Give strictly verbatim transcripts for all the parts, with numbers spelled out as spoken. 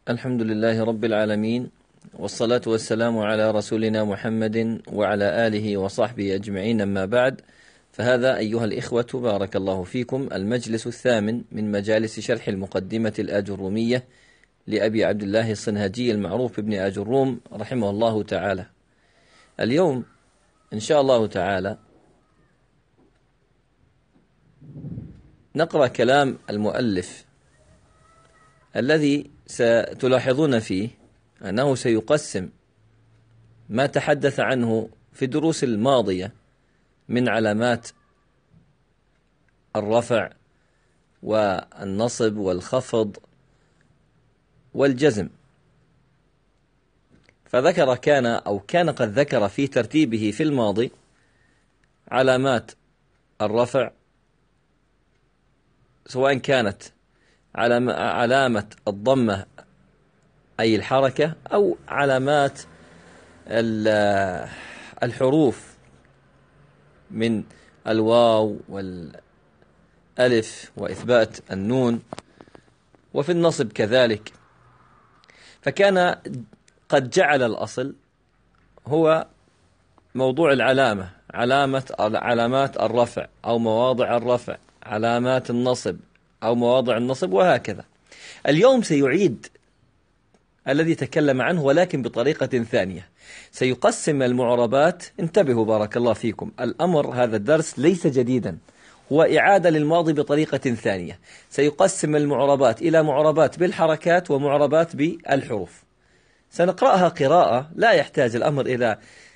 الحمد لله رب العالمين، والصلاة والسلام على رسولنا محمد وعلى آله وصحبه أجمعين، أما بعد، فهذا أيها الإخوة بارك الله فيكم المجلس الثامن من مجالس شرح المقدمة الآجرومية لأبي عبد الله الصنهاجي المعروف بابن آجروم رحمه الله تعالى. اليوم إن شاء الله تعالى نقرأ كلام المؤلف الذي ستلاحظون فيه أنه سيقسم ما تحدث عنه في الدروس الماضية من علامات الرفع والنصب والخفض والجزم، فذكر كان أو كان قد ذكر في ترتيبه في الماضي علامات الرفع، سواء كانت علامة الضمة أي الحركة أو علامات الحروف من الواو والألف وإثبات النون، وفي النصب كذلك. فكان قد جعل الأصل هو موضوع العلامة، علامة علامات الرفع أو مواضع الرفع، علامات النصب أو مواضع النصب، وهكذا. اليوم سيعيد الذي تكلم عنه ولكن بطريقة ثانية، سيقسم المعربات. انتبهوا بارك الله فيكم، الأمر هذا الدرس ليس جديدا، هو إعادة للماضي بطريقة ثانية. سيقسم المعربات إلى معربات بالحركات ومعربات بالحروف. سنقرأها قراءة لا يحتاج الأمر إلى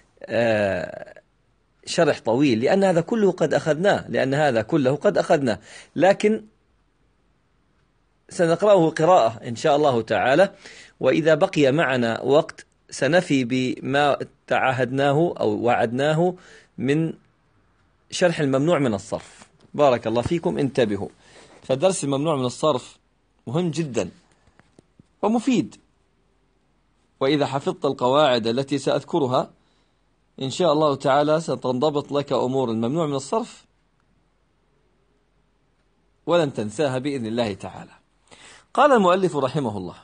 شرح طويل، لأن هذا كله قد أخذناه لأن هذا كله قد أخذناه لكن سنقرأه قراءة إن شاء الله تعالى، وإذا بقي معنا وقت سنفي بما تعاهدناه أو وعدناه من شرح الممنوع من الصرف. بارك الله فيكم، انتبهوا، فدرس الممنوع من الصرف مهم جدا ومفيد، وإذا حفظت القواعد التي سأذكرها إن شاء الله تعالى ستنضبط لك أمور الممنوع من الصرف ولن تنساها بإذن الله تعالى. قال المؤلف رحمه الله: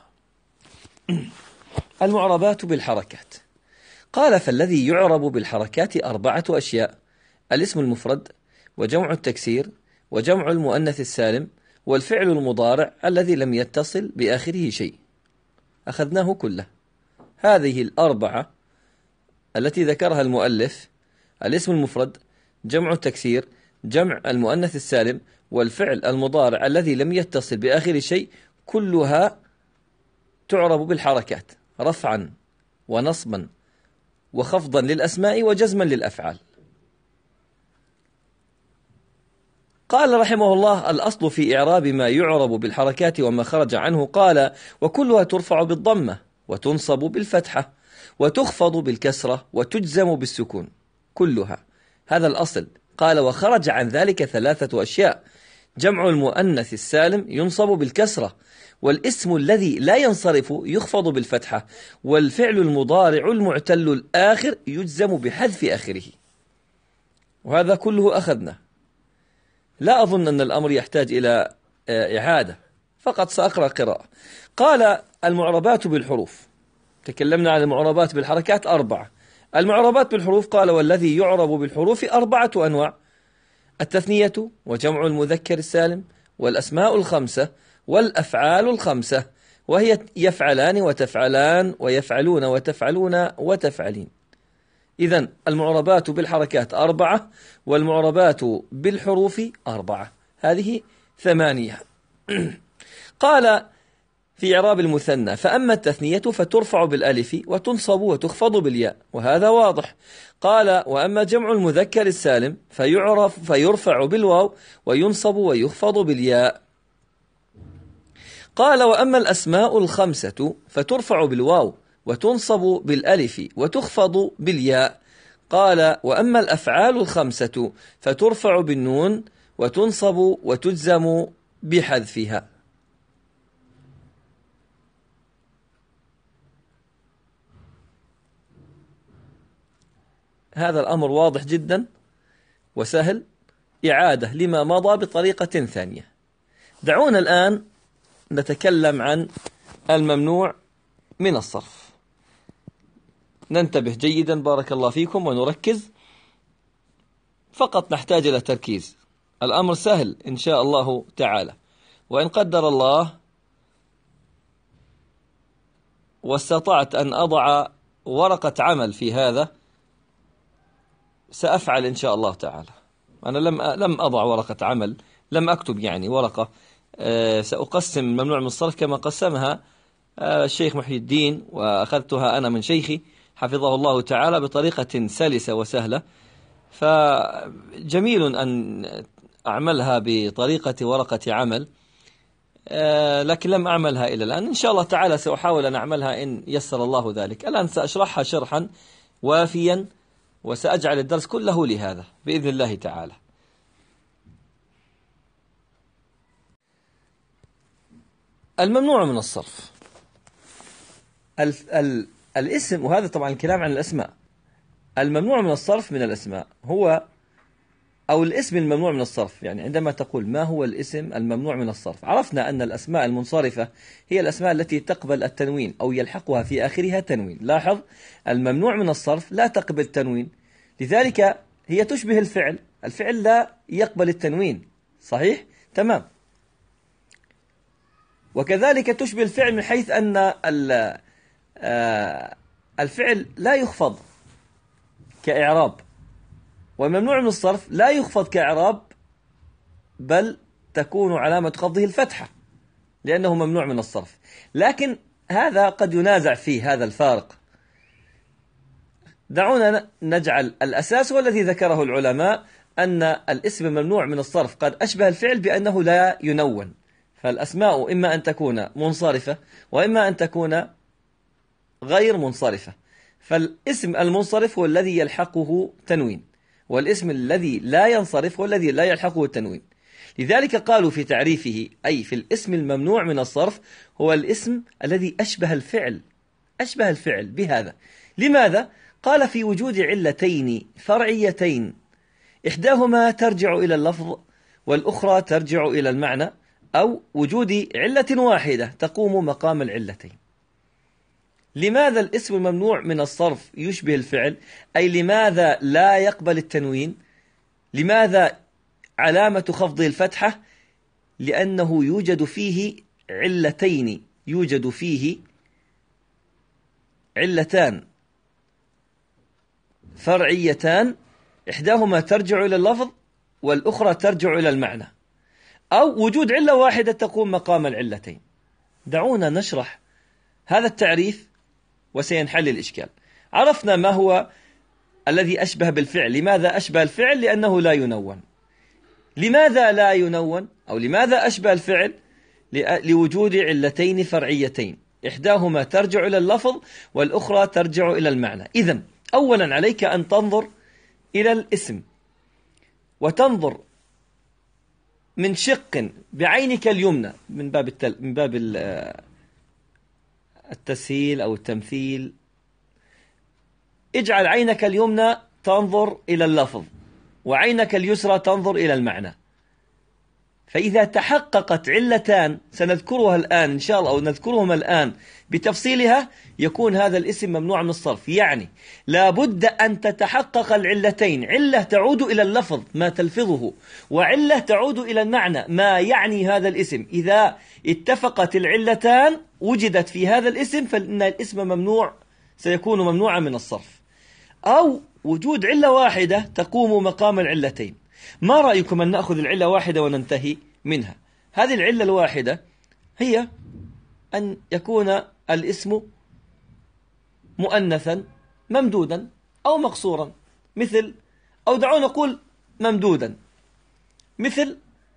المعربات بالحركات. قال: فالذي يعرب بالحركات أربعة أشياء: الاسم المفرد، وجمع التكسير، وجمع المؤنث السالم، والفعل المضارع الذي لم يتصل بآخره شيء. أخذناه كله. هذه الأربعة التي ذكرها المؤلف: الاسم المفرد، جمع التكسير، جمع المؤنث السالم، والفعل المضارع الذي لم يتصل بآخر شيء، كلها تعرب بالحركات، رفعا ونصبا وخفضا للأسماء وجزما للأفعال. قال رحمه الله: الأصل في إعراب ما يعرب بالحركات وما خرج عنه. قال: وكلها ترفع بالضمة، وتنصب بالفتحة، وتخفض بالكسرة، وتجزم بالسكون، كلها. هذا الأصل. قال: وخرج عن ذلك ثلاثة أشياء: جمع المؤنث السالم ينصب بالكسرة، والاسم الذي لا ينصرف يخفض بالفتحة، والفعل المضارع المعتل الآخر يجزم بحذف آخره. وهذا كله أخذنا، لا أظن أن الأمر يحتاج إلى إعادة، فقط سأقرأ قراءة. قال: المعربات بالحروف. تكلمنا عن المعربات بالحركات أربعة. المعربات بالحروف قال: والذي يعرب بالحروف أربعة أنواع: التثنية، وجمع المذكر السالم، والأسماء الخمسة، والأفعال الخمسة، وهي يفعلان وتفعلان ويفعلون وتفعلون وتفعلين. إذن المعربات بالحركات أربعة، والمعربات بالحروف أربعة، هذه ثمانية. قال: في إعراب المثنى: فأما التثنية فترفع بالألف وتنصب وتخفض بالياء، وهذا واضح. قال: وأما جمع المذكر السالم فيعرف فيرفع بالواو وينصب ويخفض بالياء. قال: وأما الأسماء الخمسة فترفع بالواو وتنصب بالألف وتخفض بالياء. قال: وأما الأفعال الخمسة فترفع بالنون وتنصب وتجزم بحذفها. هذا الأمر واضح جدا وسهل، إعادة لما مضى بطريقة ثانية. دعونا الآن نتكلم عن الممنوع من الصرف. ننتبه جيدا بارك الله فيكم ونركز، فقط نحتاج إلى تركيز. الأمر سهل إن شاء الله تعالى، وإن قدر الله واستطعت أن أضع ورقة عمل في هذا سأفعل إن شاء الله تعالى. أنا لم لم أضع ورقة عمل، لم أكتب يعني ورقة. أه سأقسم الممنوع من الصرف كما قسمها أه الشيخ محي الدين، وأخذتها أنا من شيخي حفظه الله تعالى بطريقة سلسة وسهلة، فجميل أن أعملها بطريقة ورقة عمل، أه لكن لم أعملها إلى الآن. إن شاء الله تعالى سأحاول أن أعملها إن يسر الله ذلك. الآن سأشرحها شرحا وافيا، وسأجعل الدرس كله لهذا بإذن الله تعالى. الممنوع من الصرف ال ال الاسم، وهذا طبعا الكلام عن الأسماء. الممنوع من الصرف من الأسماء هو، أو الاسم الممنوع من الصرف. يعني عندما تقول ما هو الاسم الممنوع من الصرف، عرفنا أن الأسماء المنصرفة هي الأسماء التي تقبل التنوين أو يلحقها في آخرها تنوين. لاحظ الممنوع من الصرف لا تقبل تنوين، لذلك هي تشبه الفعل. الفعل لا يقبل التنوين، صحيح؟ تمام. وكذلك تشبه الفعل من حيث أن الفعل لا يخفض كإعراب، والممنوع من الصرف لا يخفض كإعراب، بل تكون علامة خفضه الفتحة لأنه ممنوع من الصرف. لكن هذا قد ينازع فيه هذا الفارق. دعونا نجعل الأساس والذي ذكره العلماء أن الاسم الممنوع من الصرف قد أشبه الفعل بأنه لا ينون. فالأسماء إما أن تكون منصرفة وإما أن تكون غير منصرفة. فالاسم المنصرف هو الذي يلحقه تنوين، والاسم الذي لا ينصرف هو الذي لا يلحقه التنوين. لذلك قالوا في تعريفه، أي في الاسم الممنوع من الصرف، هو الاسم الذي أشبه الفعل، أشبه الفعل بهذا. لماذا؟ قال في وجود علتين فرعيتين، إحداهما ترجع إلى اللفظ والأخرى ترجع إلى المعنى، أو وجود علة واحدة تقوم مقام العلتين. لماذا الاسم الممنوع من الصرف يشبه الفعل؟ أي لماذا لا يقبل التنوين؟ لماذا علامة خفضه الفتحة؟ لأنه يوجد فيه علتين، يوجد فيه علتان فرعيتان، إحداهما ترجع إلى اللفظ والأخرى ترجع إلى المعنى، أو وجود علة واحدة تقوم مقام العلتين. دعونا نشرح هذا التعريف وسينحل الإشكال. عرفنا ما هو الذي أشبه بالفعل. لماذا أشبه الفعل؟ لأنه لا ينون. لماذا لا ينون أو لماذا أشبه الفعل؟ لوجود علتين فرعيتين، إحداهما ترجع إلى اللفظ والأخرى ترجع إلى المعنى. إذن أولا عليك أن تنظر إلى الاسم، وتنظر من شق بعينك اليمنى، من باب التل... من باب التسهيل أو التمثيل. اجعل عينك اليمنى تنظر إلى اللفظ، وعينك اليسرى تنظر إلى المعنى. فإذا تحققت علتان سنذكرها الآن إن شاء الله، أو نذكرهما الآن بتفصيلها، يكون هذا الاسم ممنوع من الصرف. يعني لا بد أن تتحقق العلتين، علة تعود إلى اللفظ ما تلفظه، وعلة تعود إلى المعنى ما يعني هذا الاسم. إذا اتفقت العلتان وجدت في هذا الاسم فإن الاسم ممنوع، سيكون ممنوعا من الصرف. أو وجود علة واحدة تقوم مقام العلتين. ما رأيكم أن نأخذ العلة واحدة وننتهي منها؟ هذه العلة الواحدة هي أن يكون الاسم مؤنثا ممدودا أو مقصورا، مثل، أو دعونا نقول ممدودا، مثل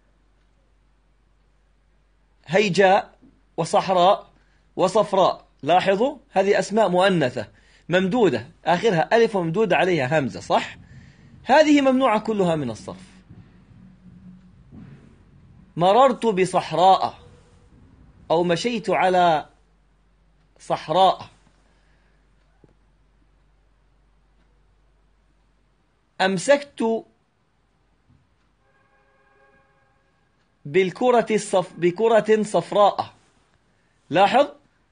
هيجاء وصحراء وصفراء. لاحظوا هذه أسماء مؤنثة ممدودة، آخرها ألف وممدودة عليها همزة، صح؟ هذه ممنوعة كلها من الصرف. مررت بصحراء، أو مشيت على صحراء. أمسكت بالكرة الصف بكرة صفراء. لاحظ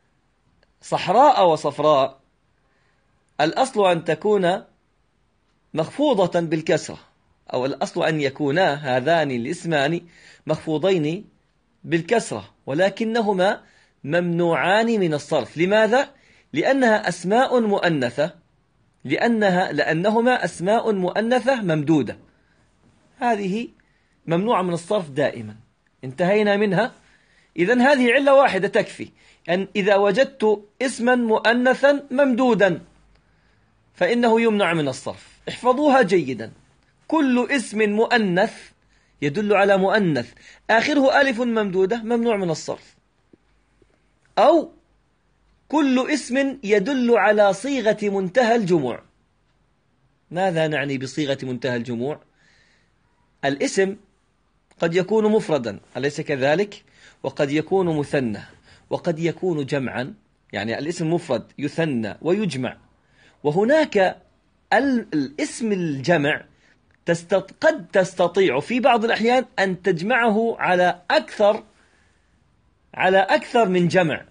صحراء وصفراء الأصل أن تكون مخفوضة بالكسرة، أو الأصل أن يكونا هذان الاسمان مخفوضين بالكسرة، ولكنهما ممنوعان من الصرف. لماذا؟ لأنها أسماء مؤنثة، لأنها لأنهما أسماء مؤنثة ممدودة، هذه ممنوعة من الصرف دائما. انتهينا منها. إذن هذه علة واحدة تكفي، أن إذا وجدت اسما مؤنثا ممدودا فإنه يمنع من الصرف. احفظوها جيدا. كل اسم مؤنث يدل على مؤنث آخره ألف ممدودة ممنوع من الصرف، أو كل اسم يدل على صيغة منتهى الجموع. ماذا نعني بصيغة منتهى الجموع؟ الاسم قد يكون مفردا، أليس كذلك؟ وقد يكون مثنى، وقد يكون جمعا، يعني الاسم مفرد يثنى ويجمع. وهناك الاسم الجمع قد تستطيع في بعض الأحيان أن تجمعه على أكثر على أكثر من جمع،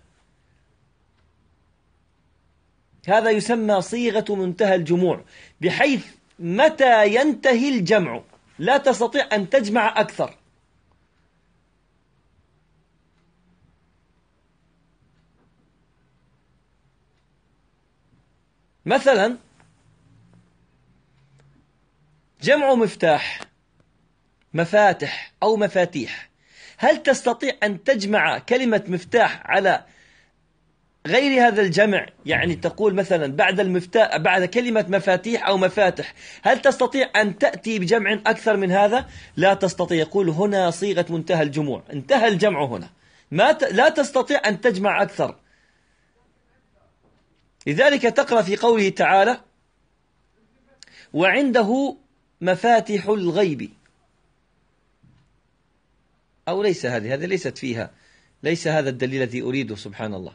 هذا يسمى صيغة منتهى الجموع، بحيث متى ينتهي الجمع لا تستطيع أن تجمع أكثر. مثلا جمع مفتاح، مفاتح أو مفاتيح، هل تستطيع أن تجمع كلمة مفتاح على غير هذا الجمع؟ يعني تقول مثلا بعد المفتاح بعد كلمة مفاتيح أو مفاتح، هل تستطيع أن تأتي بجمع أكثر من هذا؟ لا تستطيع. يقول هنا صيغة منتهى الجموع، انتهى الجمع هنا، ما ت... لا تستطيع أن تجمع أكثر. لذلك تقرأ في قوله تعالى: وعنده مفاتح الغيب، أو ليس هذه هذه ليست فيها، ليس هذا الدليل الذي أريده، سبحان الله.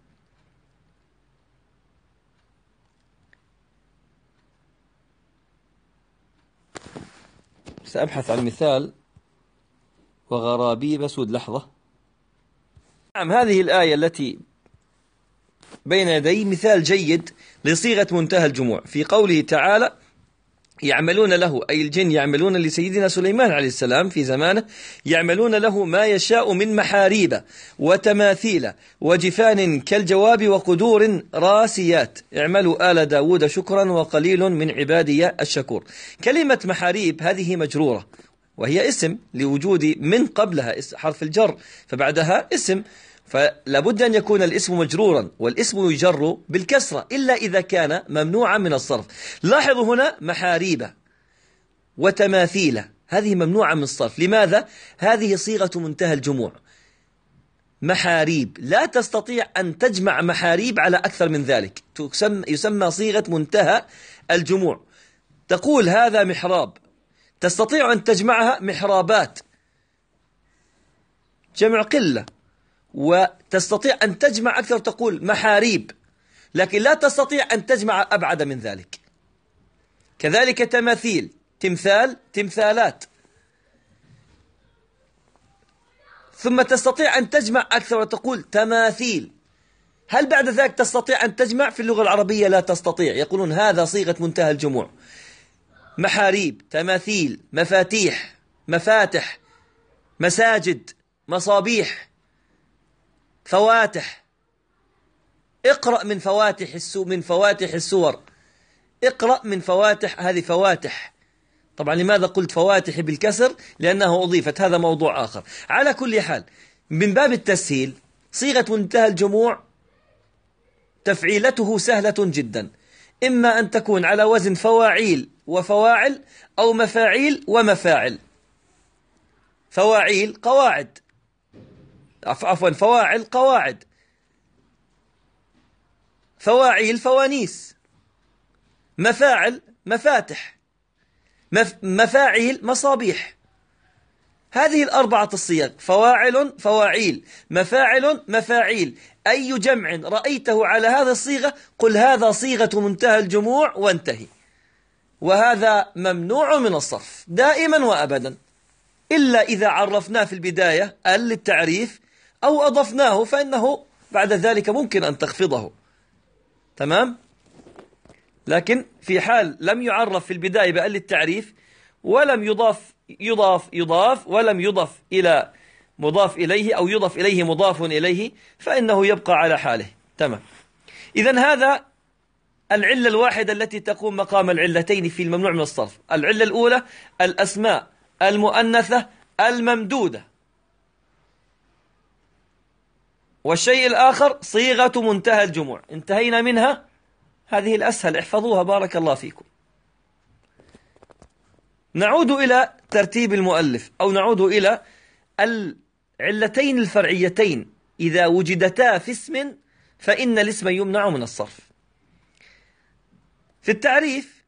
سأبحث عن مثال وغرابيب سود. لحظة. نعم، هذه الآية التي بين يدي مثال جيد لصيغة منتهى الجموع، في قوله تعالى: يعملون له، أي الجن يعملون لسيدنا سليمان عليه السلام في زمانه، يعملون له ما يشاء من محاريب وتماثيل وجفان كالجواب وقدور راسيات، اعملوا آل داود شكرا وقليل من عبادي الشكور. كلمة محاريب هذه مجرورة، وهي اسم لوجود من قبلها حرف الجر، فبعدها اسم، فلابد أن يكون الاسم مجرورا، والاسم يجر بالكسرة إلا إذا كان ممنوعا من الصرف. لاحظوا هنا محاريب وتماثيل، هذه ممنوعة من الصرف. لماذا؟ هذه صيغة منتهى الجموع. محاريب لا تستطيع أن تجمع محاريب على أكثر من ذلك، يسمى صيغة منتهى الجموع. تقول هذا محراب، تستطيع أن تجمعها محرابات، جمع قلة، وتستطيع أن تجمع أكثر، تقول محاريب، لكن لا تستطيع أن تجمع أبعد من ذلك. كذلك تماثيل، تمثال، تمثالات. ثم تستطيع أن تجمع أكثر وتقول تماثيل. هل بعد ذلك تستطيع أن تجمع؟ في اللغة العربية لا تستطيع، يقولون هذا صيغة منتهى الجموع. محاريب، تماثيل، مفاتيح، مفاتح، مساجد، مصابيح، فواتح. اقرأ من فواتح السو من فواتح السور، اقرأ من فواتح، هذه فواتح. طبعا لماذا قلت فواتح بالكسر؟ لأنه أضيفت، هذا موضوع آخر. على كل حال، من باب التسهيل، صيغة منتهى الجموع تفعيلته سهلة جدا، إما أن تكون على وزن فواعيل وفواعل، أو مفاعيل ومفاعل. فواعيل قواعد، عفوا فواعل قواعد، فواعيل فوانيس، مفاعل مفاتح، مف... مفاعيل مصابيح. هذه الأربعة الصيغ، فواعل فواعيل، مفاعل مفاعيل. أي جمع رأيته على هذه الصيغة قل هذا صيغة منتهى الجموع وانتهي. وهذا ممنوع من الصرف دائما وأبدا، إلا إذا عرفناه في البداية ال للتعريف أو أضفناه، فإنه بعد ذلك ممكن أن تخفضه. تمام؟ لكن في حال لم يعرف في البداية بأل التعريف ولم يضاف يضاف يضاف ولم يضاف إلى مضاف إليه أو يضاف إليه مضاف إليه فإنه يبقى على حاله. تمام. إذن هذا العلة الواحدة التي تقوم مقام العلتين في الممنوع من الصرف. العلة الأولى الأسماء المؤنثة الممدودة، والشيء الآخر صيغة منتهى الجموع. انتهينا منها، هذه الأسهل، احفظوها بارك الله فيكم. نعود إلى ترتيب المؤلف، أو نعود إلى العلتين الفرعيتين إذا وجدتا في اسم فإن الاسم يمنع من الصرف. في التعريف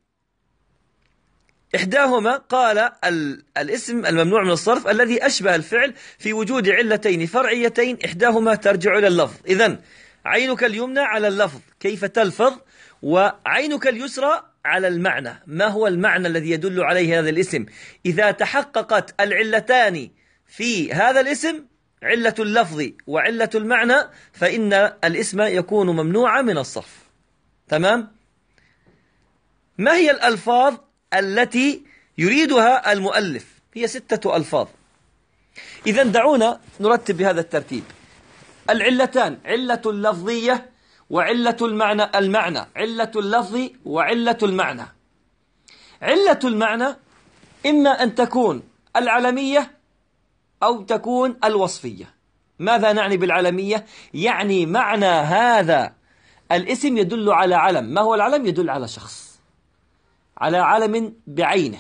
إحداهما قال الاسم الممنوع من الصرف الذي أشبه الفعل في وجود علتين فرعيتين إحداهما ترجع إلى اللفظ. إذن عينك اليمنى على اللفظ كيف تلفظ، وعينك اليسرى على المعنى، ما هو المعنى الذي يدل عليه هذا الاسم. إذا تحققت العلتان في هذا الاسم، علة اللفظ وعلة المعنى، فإن الاسم يكون ممنوعا من الصرف. تمام؟ ما هي الألفاظ التي يريدها المؤلف؟ هي ستة ألفاظ. إذن دعونا نرتب بهذا الترتيب. العلتان علة اللفظية وعلة المعنى المعنى علة اللفظ وعلة المعنى. علة المعنى إما أن تكون العلمية أو تكون الوصفية. ماذا نعني بالعلمية؟ يعني معنى هذا الاسم يدل على علم. ما هو العلم؟ يدل على شخص، على علم بعينه.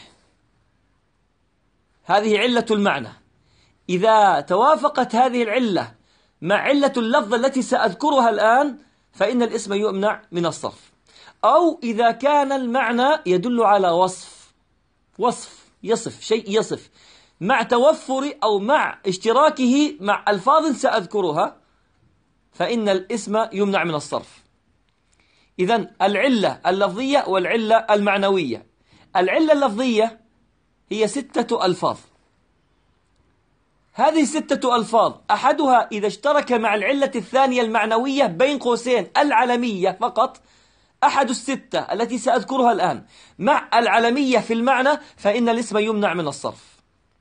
هذه علة المعنى. إذا توافقت هذه العلة مع علة اللفظ التي سأذكرها الآن فإن الاسم يمنع من الصرف. أو إذا كان المعنى يدل على وصف، وصف يصف شيء، يصف مع توفر أو مع اشتراكه مع ألفاظ سأذكرها، فإن الاسم يمنع من الصرف. إذن العلة اللفظية والعلة المعنوية. العلة اللفظية هي ستة ألفاظ. هذه ستة ألفاظ أحدها إذا اشترك مع العلة الثانية المعنوية بين قوسين العلمية فقط، أحد الستة التي سأذكرها الآن مع العلمية في المعنى، فإن الاسم يمنع من الصرف.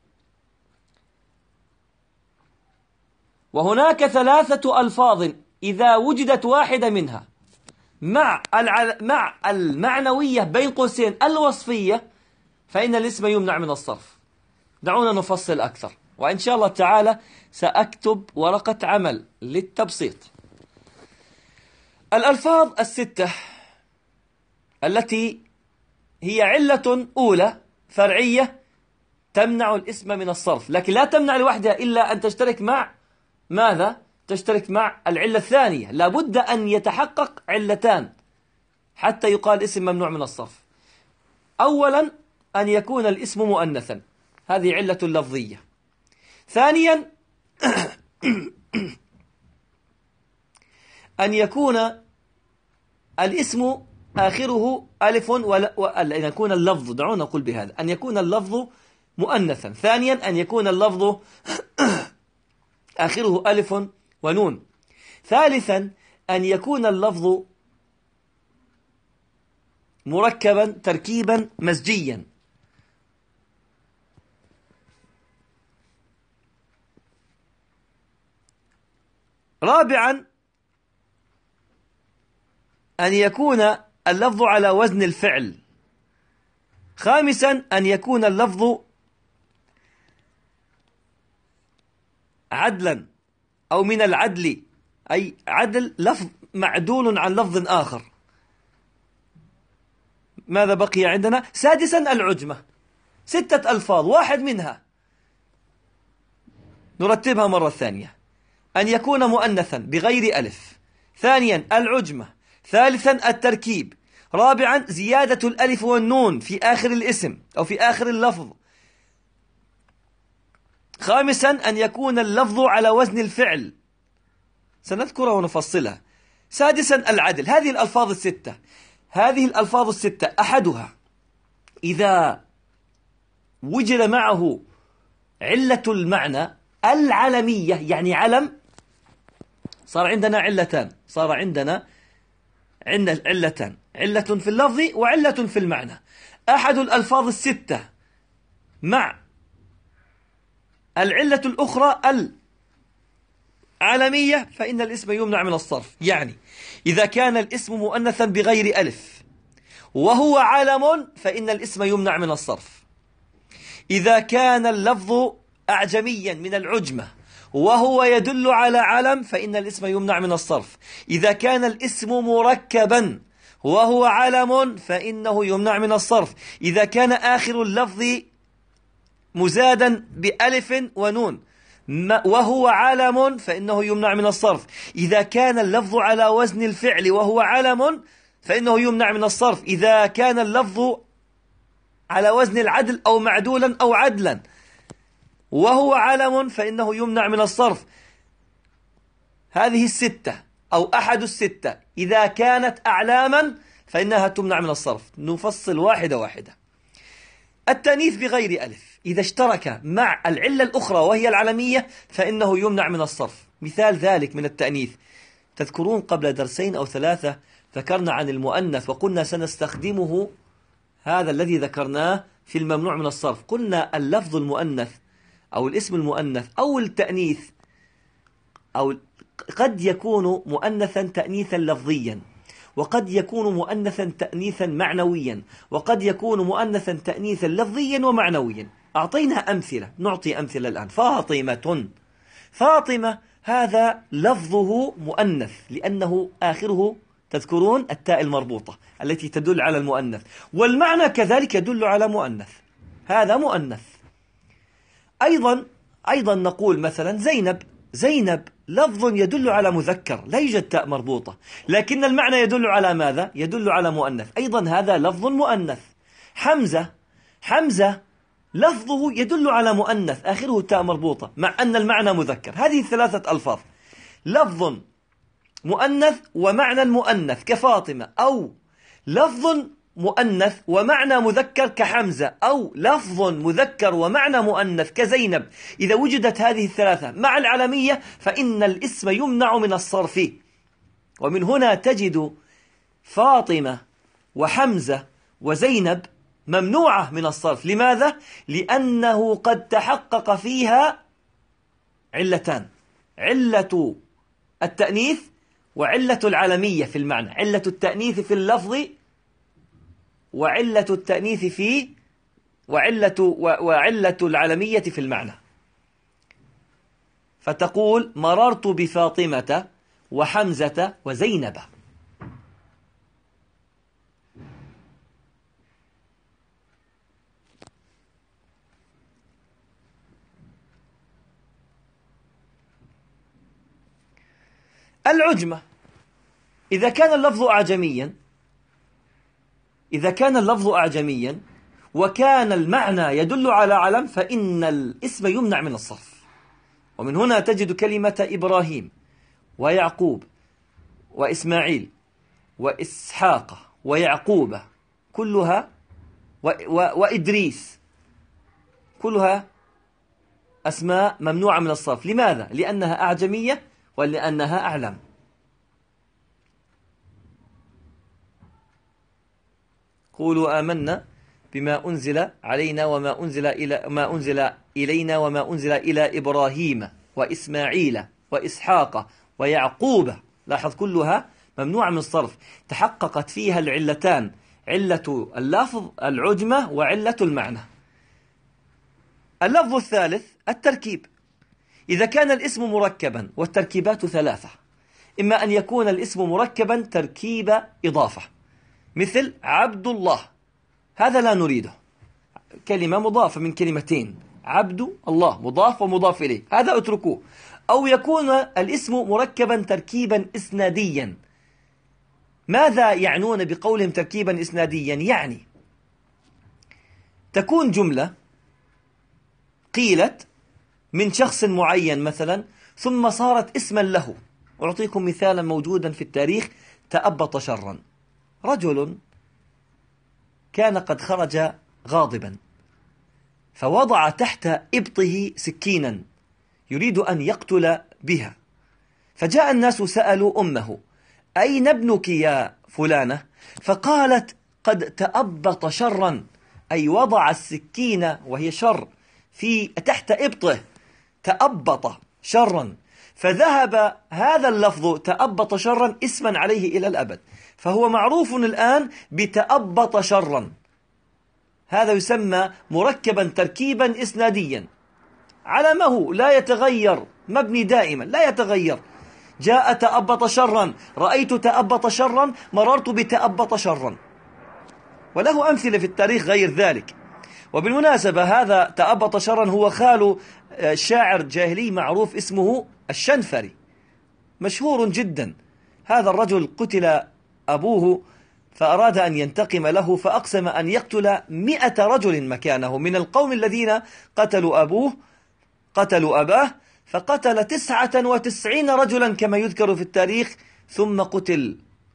وهناك ثلاثة ألفاظ إذا وجدت واحدة منها مع مع المعنوية بين قوسين الوصفية، فإن الاسم يمنع من الصرف. دعونا نفصل أكثر، وإن شاء الله تعالى سأكتب ورقة عمل للتبسيط. الألفاظ الستة التي هي علة أولى فرعية تمنع الاسم من الصرف، لكن لا تمنع لوحدها إلا أن تشترك مع ماذا؟ تشترك مع العلة الثانية. لابد أن يتحقق علتان حتى يقال اسم ممنوع من الصرف. أولا أن يكون الاسم مؤنثا، هذه علة لفظية. ثانيا أن يكون الاسم آخره ألف ولا وأن يكون اللفظ، دعونا نقول بهذا، أن يكون اللفظ مؤنثا. ثانيا أن يكون اللفظ آخره ألف ونون. ثالثا أن يكون اللفظ مركبا تركيبا مزجيا. رابعا أن يكون اللفظ على وزن الفعل. خامسا أن يكون اللفظ عدلا أو من العدل، أي عدل لفظ معدول عن لفظ آخر. ماذا بقي عندنا؟ سادسا العجمة. ستة ألفاظ، واحد منها نرتبها مرة ثانية. أن يكون مؤنثا بغير ألف. ثانيا العجمة. ثالثا التركيب. رابعا زيادة الألف والنون في آخر الاسم أو في آخر اللفظ. خامسا أن يكون اللفظ على وزن الفعل، سنذكرها ونفصلها. سادسا العدل. هذه الألفاظ الستة، هذه الألفاظ الستة أحدها إذا وجد معه علة المعنى العلمية، يعني علم، صار عندنا علتان، صار عندنا عندنا علتان، علة في اللفظ وعلة في المعنى. أحد الألفاظ الستة مع العلة الأخرى العالمية فإن الاسم يمنع من الصرف. يعني إذا كان الاسم مؤنثا بغير ألف وهو علم فإن الاسم يمنع من الصرف. إذا كان اللفظ أعجميا من العجمة وهو يدل على علم فإن الاسم يمنع من الصرف. إذا كان الاسم مركبا وهو علم فإنه يمنع من الصرف. إذا كان آخر اللفظ مزادا بألف ونون وهو علم فإنه يمنع من الصرف. إذا كان اللفظ على وزن الفعل وهو علم فإنه يمنع من الصرف. إذا كان اللفظ على وزن العدل أو معدولا أو عدلا وهو علم فإنه يمنع من الصرف. هذه الستة أو أحد الستة إذا كانت أعلاما فإنها تمنع من الصرف. نفصل واحدة واحدة. التأنيث بغير ألف إذا اشترك مع العلة الأخرى وهي العلمية فإنه يمنع من الصرف. مثال ذلك من التأنيث، تذكرون قبل درسين أو ثلاثة ذكرنا عن المؤنث وقلنا سنستخدمه هذا الذي ذكرناه في الممنوع من الصرف. قلنا اللفظ المؤنث أو الاسم المؤنث أو التأنيث أو قد يكون مؤنثا تأنيثا لفظيا، وقد يكون مؤنثا تأنيثا معنويا، وقد يكون مؤنثا تأنيثا لفظيا ومعنويا. أعطينا أمثلة، نعطي أمثلة الآن. فاطمة، فاطمة هذا لفظه مؤنث لأنه آخره تذكرون التاء المربوطة التي تدل على المؤنث، والمعنى كذلك يدل على مؤنث، هذا مؤنث. أيضا أيضا نقول مثلا زينب، زينب لفظ يدل على مذكر لا يوجد تاء مربوطة، لكن المعنى يدل على ماذا؟ يدل على مؤنث، أيضا هذا لفظ مؤنث. حمزة، حمزة لفظه يدل على مؤنث آخره تاء مربوطة مع أن المعنى مذكر. هذه ثلاثة ألفاظ، لفظ مؤنث ومعنى المؤنث كفاطمة، أو لفظ مؤنث ومعنى مذكر كحمزة، أو لفظ مذكر ومعنى مؤنث كزينب. إذا وجدت هذه الثلاثة مع العلمية فإن الاسم يمنع من الصرف. ومن هنا تجد فاطمة وحمزة وزينب ممنوعة من الصرف. لماذا؟ لأنه قد تحقق فيها علتان، علة التأنيث وعلة العلمية في المعنى، علة التأنيث في اللفظ وعلة التأنيث في وعلة وعلة العلمية في المعنى. فتقول مررت بفاطمة وحمزة وزينب. العجمة إذا كان اللفظ أعجميا، إذا كان اللفظ أعجميا وكان المعنى يدل على علم فإن الاسم يمنع من الصرف. ومن هنا تجد كلمة إبراهيم ويعقوب وإسماعيل وإسحاق ويعقوب كلها و و وإدريس كلها أسماء ممنوعة من الصرف. لماذا؟ لأنها أعجمية ولأنها أعلم. قولوا آمنا بما أنزل علينا وما أنزل إلى ما أنزل إلينا وما أنزل إلى إبراهيم وإسماعيل وإسحاق ويعقوب. لاحظ كلها ممنوعة من الصرف، تحققت فيها العلتان، علة اللفظ العجمة وعلة المعنى. اللفظ الثالث التركيب. إذا كان الاسم مركبا، والتركيبات ثلاثة، إما أن يكون الاسم مركبا تركيب إضافة مثل عبد الله، هذا لا نريده، كلمة مضافة من كلمتين، عبد الله مضاف ومضاف إليه، هذا اتركوه. أو يكون الاسم مركبا تركيبا إسناديا. ماذا يعنون بقولهم تركيبا إسناديا؟ يعني تكون جملة قيلت من شخص معين مثلا ثم صارت اسما له. أعطيكم مثالا موجودا في التاريخ تأبط شرا. رجل كان قد خرج غاضبا فوضع تحت إبطه سكينا يريد أن يقتل بها، فجاء الناس سألوا أمه: أين ابنك يا فلانة؟ فقالت: قد تأبط شرا، أي وضع السكين وهي شر في تحت إبطه، تأبط شرا. فذهب هذا اللفظ تأبط شرا اسما عليه إلى الأبد، فهو معروف الآن بتأبط شرا. هذا يسمى مركبا تركيبا إسناديا، علمه لا يتغير، مبني دائما لا يتغير. جاء تأبط شرا، رأيت تأبط شرا، مررت بتأبط شرا. وله أمثلة في التاريخ غير ذلك. وبالمناسبة هذا تأبط شرا هو خال شاعر جاهلي معروف اسمه الشنفري، مشهور جدا. هذا الرجل قتل أبوه فأراد أن ينتقم له، فأقسم أن يقتل مئة رجل مكانه من القوم الذين قتلوا أبوه قتلوا أباه، فقتل تسعة وتسعين رجلا كما يذكر في التاريخ ثم قتل.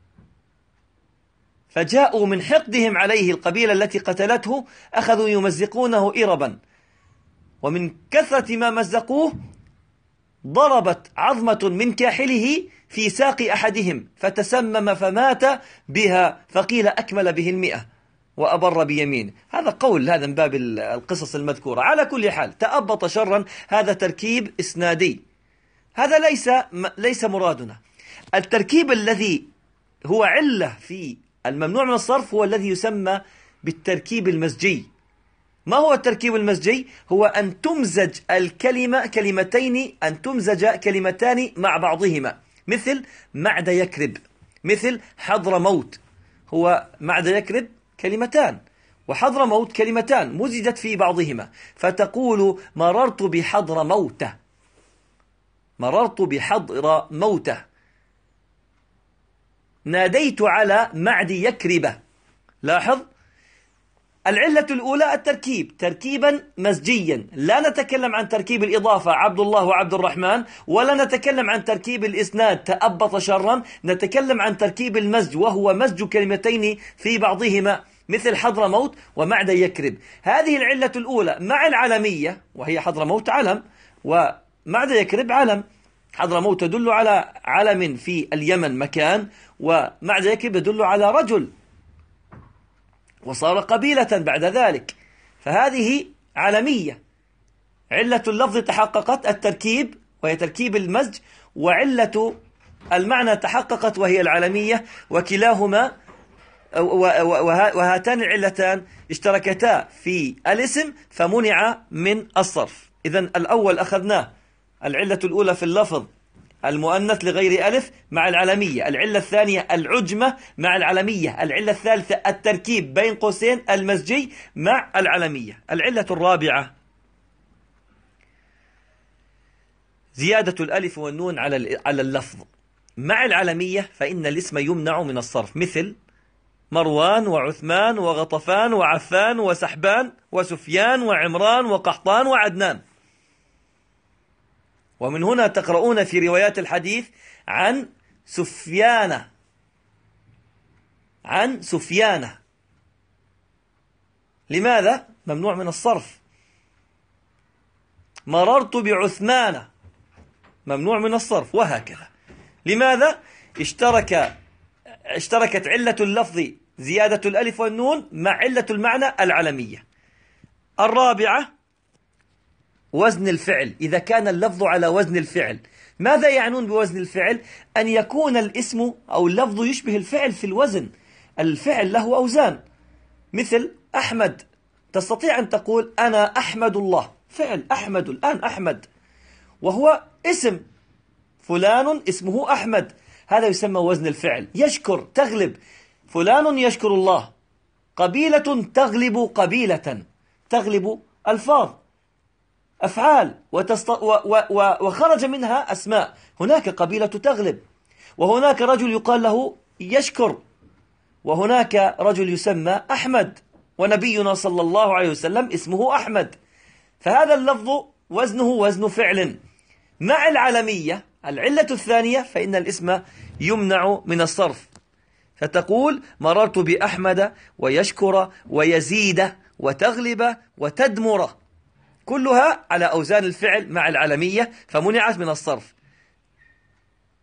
فجاءوا من حقدهم عليه القبيلة التي قتلته أخذوا يمزقونه إربا، ومن كثرة ما مزقوه ضربت عظمة من كاحله في ساق أحدهم فتسمم فمات بها، فقيل أكمل به المئة وأبر بيمين. هذا قول، هذا من باب القصص المذكورة. على كل حال تأبط شرا هذا تركيب إسنادي، هذا ليس ليس مرادنا. التركيب الذي هو علة في الممنوع من الصرف هو الذي يسمى بالتركيب المزجي. ما هو التركيب المزجي؟ هو أن تمزج الكلمة كلمتين أن تمزج كلمتان مع بعضهما، مثل معد يكرب، مثل حضر موت. هو معد يكرب كلمتان وحضر موت كلمتان مزجت في بعضهما، فتقول مررت بحضر موته، مررت بحضر موته. ناديت على معد يكرب. لاحظ العلة الأولى التركيب تركيبا مزجيا، لا نتكلم عن تركيب الإضافة عبد الله وعبد الرحمن، ولا نتكلم عن تركيب الإسناد تأبط شرا، نتكلم عن تركيب المزج وهو مزج كلمتين في بعضهما مثل حضر موت ومعد يكرب. هذه العلة الأولى مع العلمية، وهي حضر موت علم ومعد يكرب علم. حضر موت تدل على علم في اليمن مكان، ومعد يكرب يدل على رجل وصار قبيلة بعد ذلك، فهذه علمية. علة اللفظ تحققت التركيب وهي تركيب المزج، وعلة المعنى تحققت وهي العلمية، وكلاهما وهاتان العلتان اشتركتا في الاسم فمنع من الصرف. إذن الأول أخذناه، العلة الأولى في اللفظ المؤنث لغير ألف مع العلمية، العلة الثانية العجمة مع العلمية، العلة الثالثة التركيب بين قوسين المزجي مع العلمية. العلة الرابعة زيادة الألف والنون على على اللفظ مع العلمية، فإن الاسم يمنع من الصرف، مثل مروان وعثمان وغطفان وعفان وسحبان وسفيان وعمران وقحطان وعدنان. ومن هنا تقرؤون في روايات الحديث عن سفيان عن سفيان. لماذا؟ ممنوع من الصرف. مررت بعثمان، ممنوع من الصرف، وهكذا. لماذا؟ اشترك اشتركت علة اللفظ زيادة الألف والنون مع علة المعنى العلمية. الرابعة وزن الفعل، إذا كان اللفظ على وزن الفعل. ماذا يعنون بوزن الفعل؟ أن يكون الاسم أو اللفظ يشبه الفعل في الوزن. الفعل له أوزان، مثل أحمد، تستطيع أن تقول أنا أحمد الله، فعل أحمد، الآن أحمد، وهو اسم، فلان اسمه أحمد، هذا يسمى وزن الفعل. يشكر، تغلب، فلان يشكر الله. قبيلة تغلب قبيلة، تغلب ألفاظ أفعال وتست... و... و... و... وخرج منها أسماء. هناك قبيلة تغلب، وهناك رجل يقال له يشكر، وهناك رجل يسمى أحمد، ونبينا صلى الله عليه وسلم اسمه أحمد. فهذا اللفظ وزنه وزن فعل. مع العلمية العلة الثانية فإن الاسم يمنع من الصرف، فتقول مررت بأحمد ويشكر ويزيد وتغلب وتدمر، كلها على أوزان الفعل مع العلمية فمنعت من الصرف.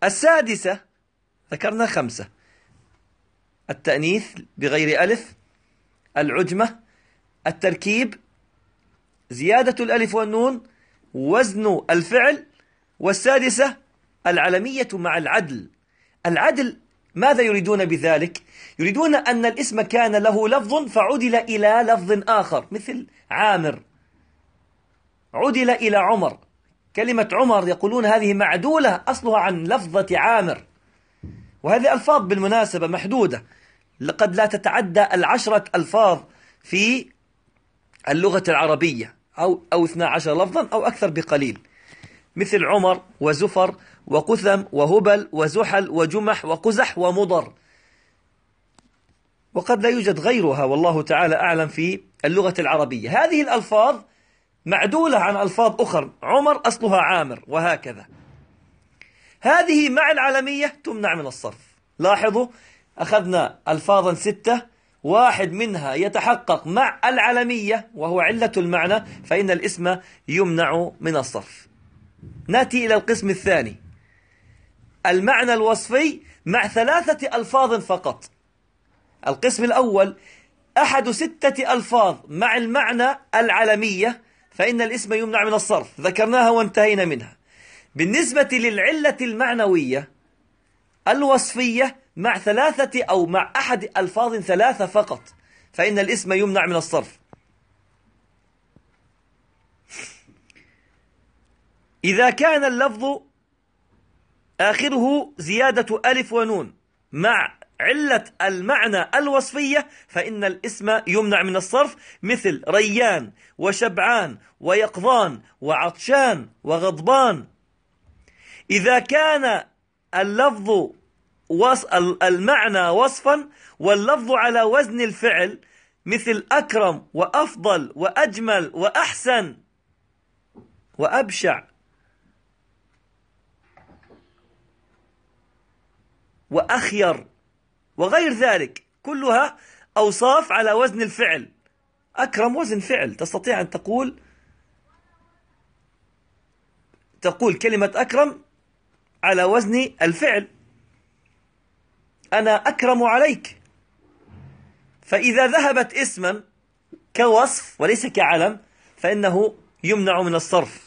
السادسة ذكرنا خمسة: التأنيث بغير ألف، العجمة، التركيب، زيادة الألف والنون، وزن الفعل، والسادسة العلمية مع العدل. العدل ماذا يريدون بذلك؟ يريدون أن الاسم كان له لفظ فعدل إلى لفظ آخر، مثل عامر عدل إلى عمر. كلمة عمر يقولون هذه معدولة أصلها عن لفظة عامر، وهذه ألفاظ بالمناسبة محدودة، لقد لا تتعدى العشرة ألفاظ في اللغة العربية، أو أو اثنا عشر لفظا أو أكثر بقليل، مثل عمر وزفر وقثم وهبل وزحل وجمح وقزح ومضر، وقد لا يوجد غيرها والله تعالى أعلم في اللغة العربية. هذه الألفاظ معدولة عن ألفاظ أخرى، عمر أصلها عامر، وهكذا. هذه مع العلمية تمنع من الصرف. لاحظوا أخذنا ألفاظا ستة، واحد منها يتحقق مع العلمية وهو علة المعنى، فإن الاسم يمنع من الصرف. نأتي إلى القسم الثاني، المعنى الوصفي مع ثلاثة ألفاظ فقط. القسم الأول أحد ستة ألفاظ مع المعنى العلمية، فإن الاسم يمنع من الصرف، ذكرناها وانتهينا منها. بالنسبة للعلة المعنوية الوصفية مع ثلاثة أو مع أحد ألفاظ ثلاثة فقط، فإن الاسم يمنع من الصرف. إذا كان اللفظ آخره زيادة ألف ونون مع علة المعنى الوصفية، فإن الاسم يمنع من الصرف، مثل ريان وشبعان ويقظان وعطشان وغضبان. إذا كان اللفظ وص... المعنى وصفا واللفظ على وزن الفعل، مثل أكرم وأفضل وأجمل وأحسن وأبشع وأخير وغير ذلك، كلها أوصاف على وزن الفعل. أكرم وزن فعل، تستطيع أن تقول تقول كلمة أكرم على وزن الفعل، أنا أكرم عليك. فإذا ذهبت اسما كوصف وليس كعلم، فإنه يمنع من الصرف.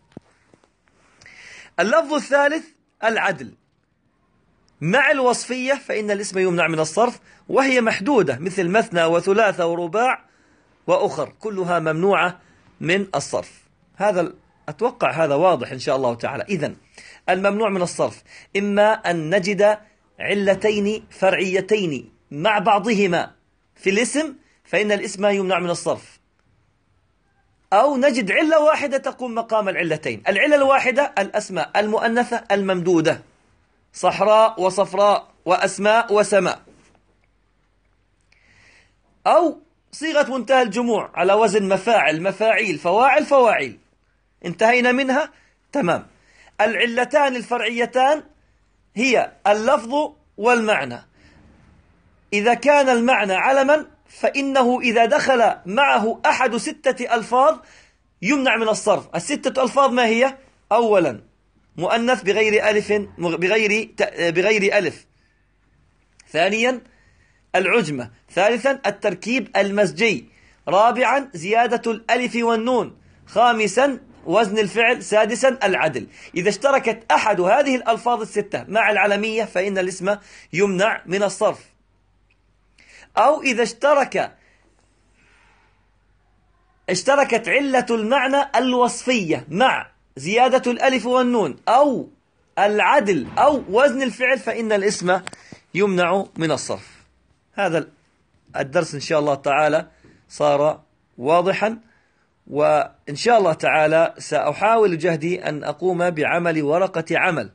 اللفظ الثالث العدل مع الوصفية، فإن الاسم يمنع من الصرف، وهي محدودة، مثل مثنى وثلاثة ورباع وأخر، كلها ممنوعة من الصرف. هذا أتوقع هذا واضح إن شاء الله تعالى. إذن الممنوع من الصرف إما أن نجد علتين فرعيتين مع بعضهما في الاسم، فإن الاسم يمنع من الصرف، أو نجد علة واحدة تقوم مقام العلتين. العلة الواحدة الأسماء المؤنثة الممدودة، صحراء وصفراء وأسماء وسماء، أو صيغة منتهى الجموع على وزن مفاعل مفاعيل فواعل فواعيل، انتهينا منها تمام. العلتان الفرعيتان هي اللفظ والمعنى. إذا كان المعنى علما، فإنه إذا دخل معه أحد ستة ألفاظ يمنع من الصرف. الستة ألفاظ ما هي؟ أولا مؤنث بغير ألف بغير بغير ألف، ثانيا العجمة، ثالثا التركيب المزجي، رابعا زيادة الألف والنون، خامسا وزن الفعل، سادسا العدل. إذا اشتركت أحد هذه الألفاظ الستة مع العلمية، فإن الاسم يمنع من الصرف. أو إذا اشترك اشتركت علة المعنى الوصفية مع زيادة الألف والنون أو العدل أو وزن الفعل، فإن الاسم يمنع من الصرف. هذا الدرس إن شاء الله تعالى صار واضحا، وإن شاء الله تعالى سأحاول جهدي أن أقوم بعمل ورقة عمل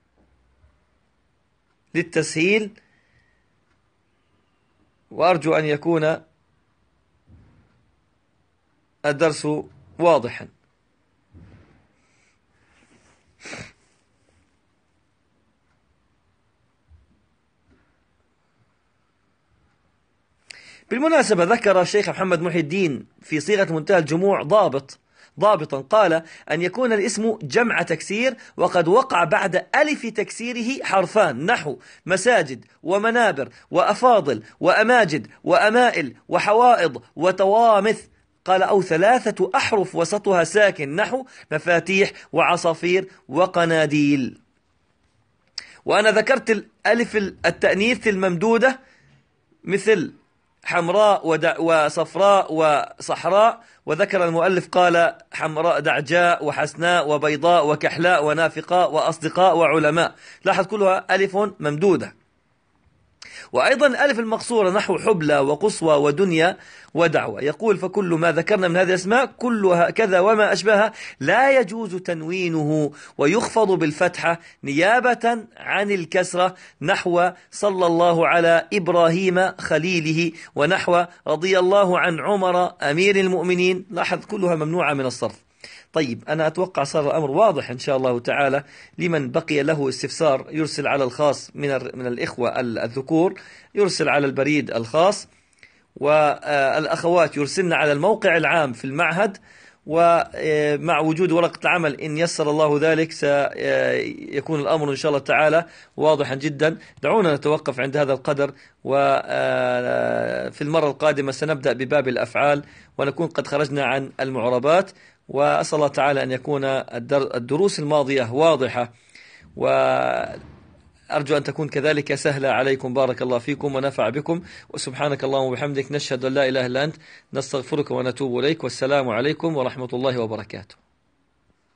للتسهيل، وأرجو أن يكون الدرس واضحا. بالمناسبة ذكر الشيخ محمد محي الدين في صيغة منتهى الجموع ضابط ضابطا، قال أن يكون الاسم جمع تكسير وقد وقع بعد ألف تكسيره حرفان، نحو مساجد ومنابر وأفاضل وأماجد وأمائل وحوائض وتوامث. قال أو ثلاثة أحرف وسطها ساكن، نحو مفاتيح وعصافير وقناديل. وأنا ذكرت الألف التأنيث الممدودة مثل حمراء وصفراء وصحراء، وذكر المؤلف قال حمراء دعجاء وحسناء وبيضاء وكحلاء ونافقاء وأصدقاء وعلماء، لاحظ كلها ألف ممدودة. وأيضا الألف المقصورة نحو حبلى وقصوى ودنيا ودعوة. يقول فكل ما ذكرنا من هذه الأسماء كلها كذا وما أشبهها لا يجوز تنوينه ويخفض بالفتحة نيابة عن الكسرة، نحو صلى الله على إبراهيم خليله، ونحو رضي الله عن عمر أمير المؤمنين. لاحظ كلها ممنوعة من الصرف. طيب أنا أتوقع صار الأمر واضح إن شاء الله تعالى. لمن بقي له استفسار يرسل على الخاص من من الإخوة الذكور، يرسل على البريد الخاص، والأخوات يرسلن على الموقع العام في المعهد. ومع وجود ورقة العمل إن يسر الله ذلك سيكون الأمر إن شاء الله تعالى واضحا جدا. دعونا نتوقف عند هذا القدر، وفي المرة القادمة سنبدأ بباب الأفعال ونكون قد خرجنا عن المعربات. وأسأل الله تعالى أن يكون الدروس الماضية واضحة، وأرجو أن تكون كذلك سهلة عليكم. بارك الله فيكم ونفع بكم، وسبحانك اللهم وبحمدك نشهد أن لا إله إلا أنت نستغفرك ونتوب إليك، والسلام عليكم ورحمة الله وبركاته.